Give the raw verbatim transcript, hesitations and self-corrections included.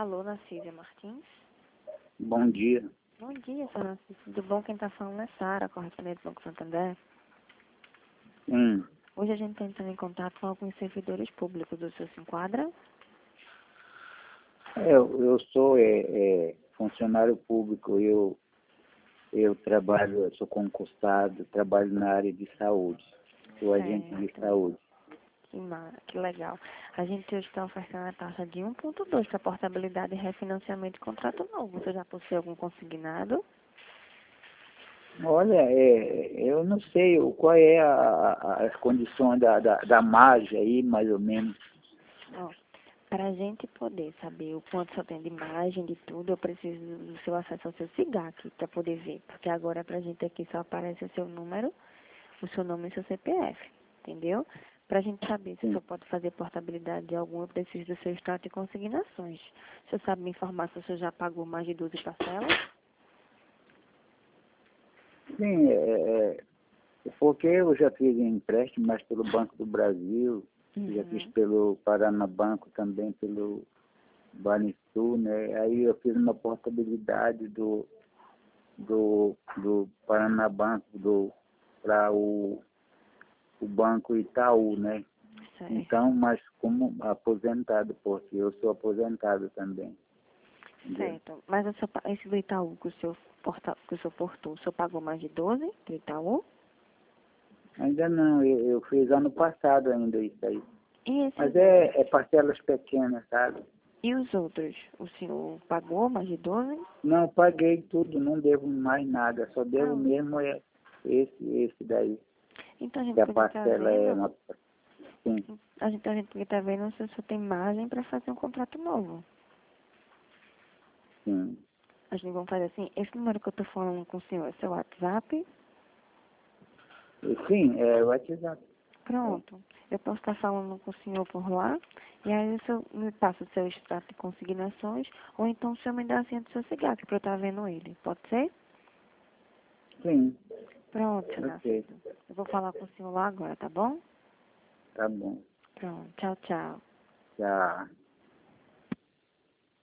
Alô, Narcísia Martins. Bom dia. Bom dia, senhora Narcísia. Tudo bom? Quem está falando é Sara, correspondente do Banco Santander. Hum. Hoje a gente está entrando em contato com alguns servidores públicos. O senhor se enquadra? Eu, eu sou é, é, funcionário público, eu, eu trabalho, eu sou concursado, trabalho na área de saúde, sou agente de Certo. saúde. Que, mar... que legal. A gente hoje está oferecendo a taxa de um ponto dois para portabilidade e refinanciamento de contrato novo. Você já possui algum consignado? Olha, é, eu não sei o- qual é a, a, as condições da, da, da margem aí, mais ou menos. Para a gente poder saber o quanto só tem de margem, de tudo, eu preciso do seu acesso ao seu SIGAC para poder ver. Porque agora para a gente aqui só aparece o seu número, o seu nome e o seu C P F. Entendeu? Para a gente saber se o Sim. senhor pode fazer portabilidade de algum, eu preciso do seu extrato de consignações. O senhor sabe me informar se o senhor já pagou mais de doze parcelas? Sim, é, é, porque eu já fiz empréstimo, mas pelo Banco do Brasil, já fiz Uhum. pelo Paranabanco também, pelo Banrisul, né? Aí eu fiz uma portabilidade do, do, do Paranabanco do, para o, o Banco Itaú, né? Certo. Então, mas como aposentado, porque eu sou aposentado também. Entendeu? Certo. Mas o senhor pa- esse do Itaú que o senhor, porta, que o senhor portou, o senhor pagou mais de doze do Itaú? Ainda não, eu, eu fiz ano passado ainda isso aí. E esses Mas outros? é, é parcelas pequenas, sabe? E os outros? O senhor pagou mais de doze? Não, paguei tudo, não devo mais nada, só devo Ah, mesmo é esse, esse daí. então a gente Que a podia estar parcela é vendo, uma... Sim, a gente, a gente podia estar vendo se o senhor tem margem para fazer um contrato novo. sim. A gente vai fazer assim, esse número que eu estou falando com o senhor é seu WhatsApp? Sim, é o WhatsApp. Pronto. Eu posso estar falando com o senhor por lá, e aí o senhor me passa o seu extrato de consignações, ou então o senhor me dá a senha do seu cigarro, para eu estar vendo ele. Pode ser? Sim, Pronto, seu ok. Narciso. Eu vou falar com o senhor lá agora, tá bom? Tá bom. Pronto. Tchau, tchau. Já.